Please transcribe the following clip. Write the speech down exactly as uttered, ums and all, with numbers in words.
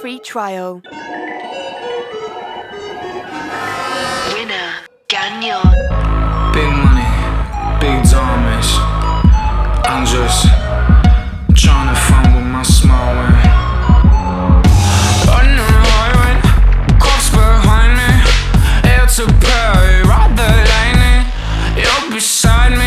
free trial. Winner, Ganyo. Big money, big diamonds. I'm just trying to find with my small win. Running highway, cops behind me. Here to pay, ride the lightning. You're beside me.